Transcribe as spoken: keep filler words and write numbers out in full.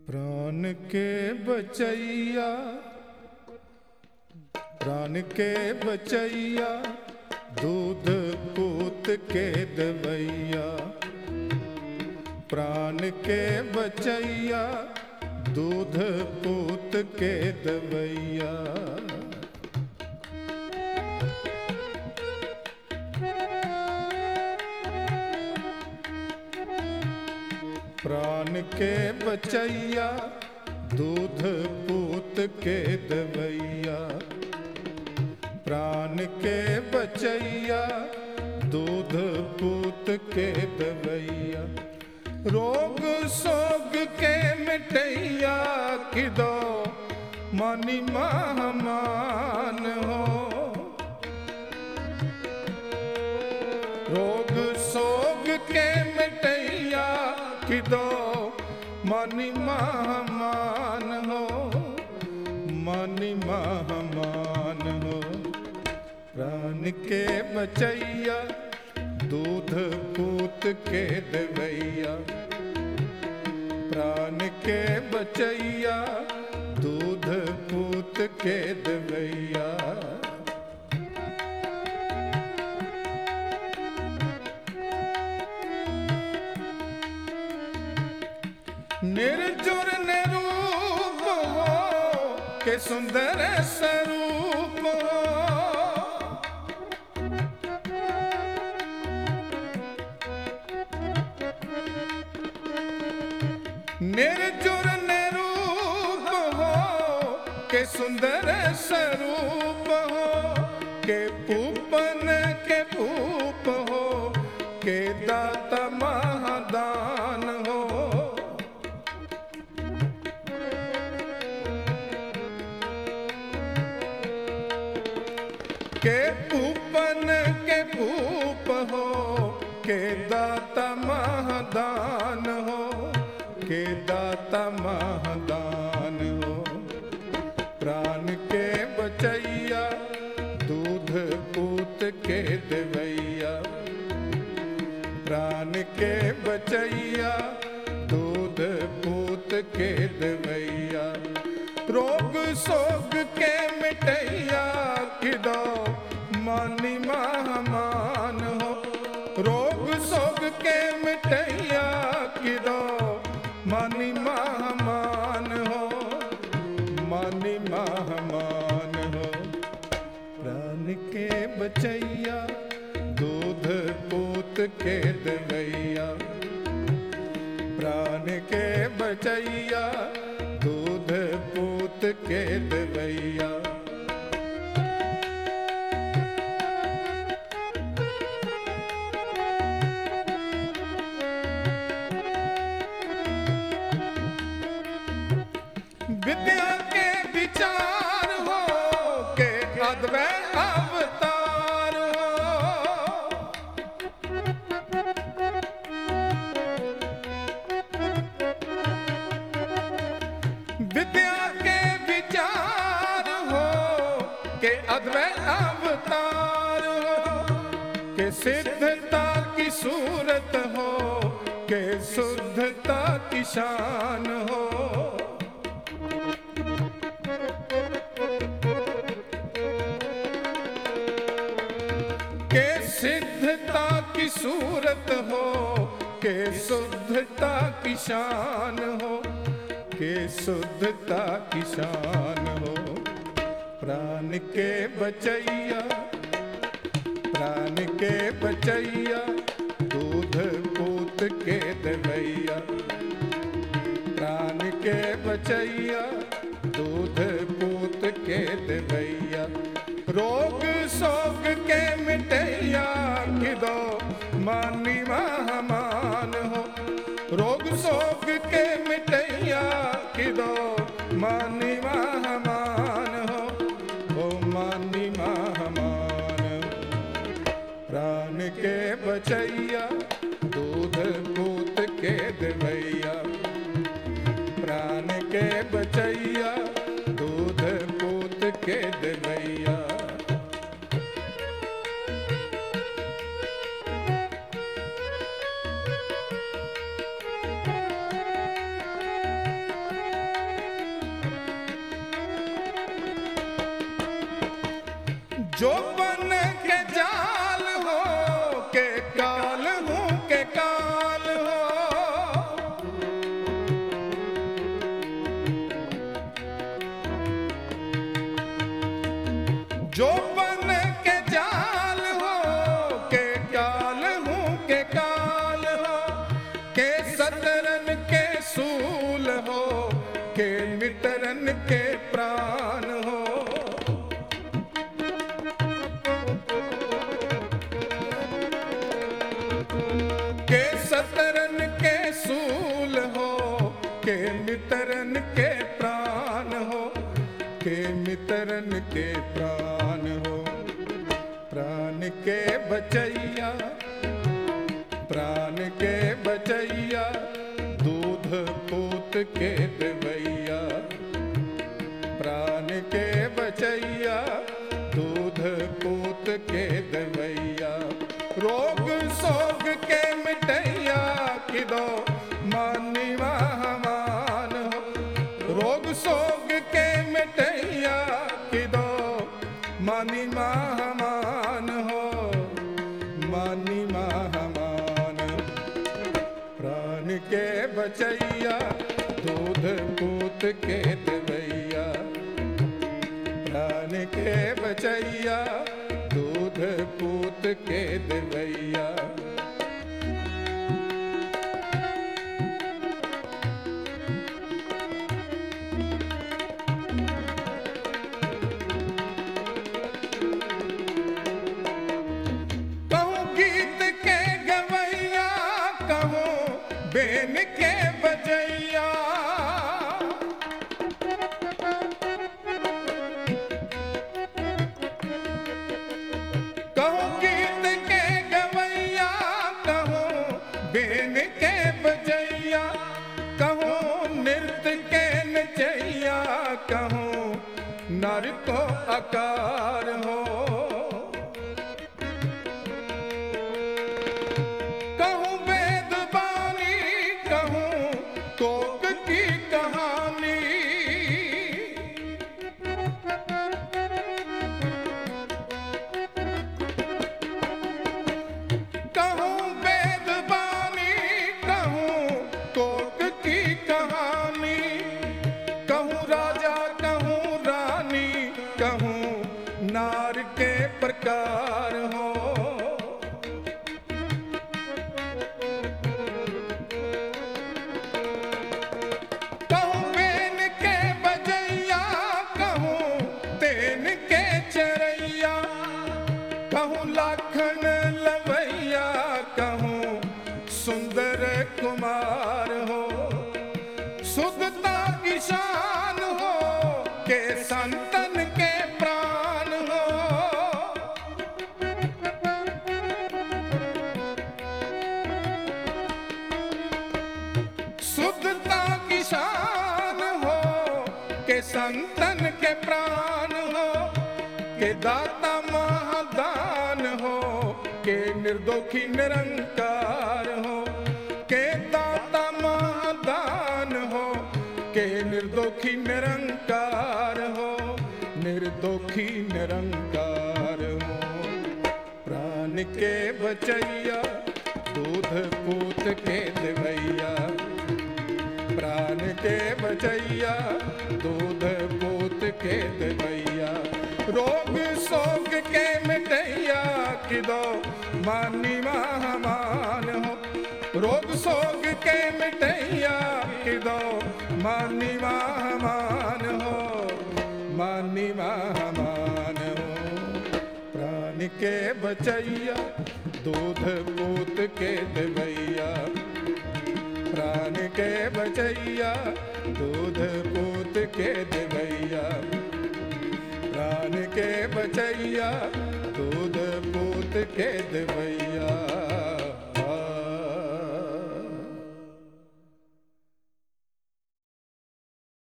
प्राण के बचैया प्राण के बचैया दूध पूत के दवैया। प्राण के बचैया दूध पूत के दवैया। प्राण के बचैया दूध पूत के दवैया। प्राण के बचैया दूध पूत के दवैया। रोग सोग के मिटैया किदो मनि महमान हो। रोग सोग के मिटैया किदो मनि महमान हो। मनि महमान हो। प्राण के बचैया दूध पूत के दवैया। प्राण के बचैया दूध पूत के दवैया। निर्जुर निरूप हो के सुंदर स्वरूप हो। निर्जुर निरूप हो के सुंदर स्वरूप हो। के पूपन के पूप हो के दाता महादान हो। के पूपन के पूप हो के दाता महादान हो। के दाता महादान हो। प्राण के बचैया दूध पूत के दवैया। प्राण के बचैया दूध पूत के दवैया। रोग सोग के मिटैया किदो मनि महमान हो। रोग सोग के मिटैया किदो मनि महमान हो। मनि महमान हो। प्राण के बचैया दूध पूत के दवैया। प्राण के बचैया दूध पूत के दवैया। विद्या के विचार हो के अद्वैत अवतार हो। विद्या के विचार हो के अद्वैत अवतार हो। के सिद्धता की सूरत हो के शुद्धता की शान हो। के सिद्धता की सूरत हो के शुद्धता की शान हो। के शुद्धता की शान हो। प्राण के बचैया प्राण के बचैया दूध पूत के दवैया। प्राण के बचैया दूध पूत के दवैया। रोग सोग के मिटैया किदो मनि महमान हो। रोग सोग के मिटैया किदो मनि महमान हो। ओ मनि महमान हो। प्राण के बचैया दूध पूत के दवैया। प्राण के बचैया दूध पूत के दवैया। जो बन के जाल हो के काल हूँ के काल हो, जो बन के जाल हो के काल हूँ के काल हो, के सतरन के सूल हो के मितरन के प्राण हो, के सतरन के सूल हो के मितरन के प्राण हो, के मितरन के प्राण हो। प्राण के बचैया प्राण के बचैया दूध पूत के देवैया, प्राण के बचैया दूध पूत के देवैया, रोग सोग के मिटैया किदो मानी महामान हो, रोग सोग के मिटैया किदो मानी महामान हो, मानी महामान। प्राण के बचैया दूध पूत के देवैया, प्राण के बचैया दूध पूत के देवैया। कहूँ गीत के गवैया कहूँ बेन के बजैया, कहूँ गीत के गवैया कहूँ बेन के बजैया, कहूँ नृत्य के नचैया कहूँ नर को आकार हो, कहूँ वेद बानी कहूँ कोक की कहानी, कहूँ वेद बानी कहूँ कोक की कहानी, कहूँ राजा कहूँ रानी कहूँ नार के प्रकार हो, कहूँ बेन के बजैया कहूँ तेन के चरैया, कहूँ लाखन लवैया कहूँ सुंदर कुमार हो, शुद्धता की शान हो के संतन के प्राण हो, शुद्धता की शान हो के संतन के प्राण हो, के दाता महादान हो के निर्दोखी निरंकार हो, के दाता महादान हो के निर्दोखी निरंकार हो, निर्दोखी निरंकार हो। प्राण के बचैया दूध पूत के देवैया, प्राण के बचैया दूध पूत के देवैया, रोग सोग के मिटैया किदो मानी महामान हो, रोग सोग के मिटैया किदो मानी महामान हो, मानी महामान हो। प्राण के बचैया दूध पूत के देवैया, प्राण के बचैया दूध पूत के देवैया, प्राण के बचैया दूध पूत के देवैया।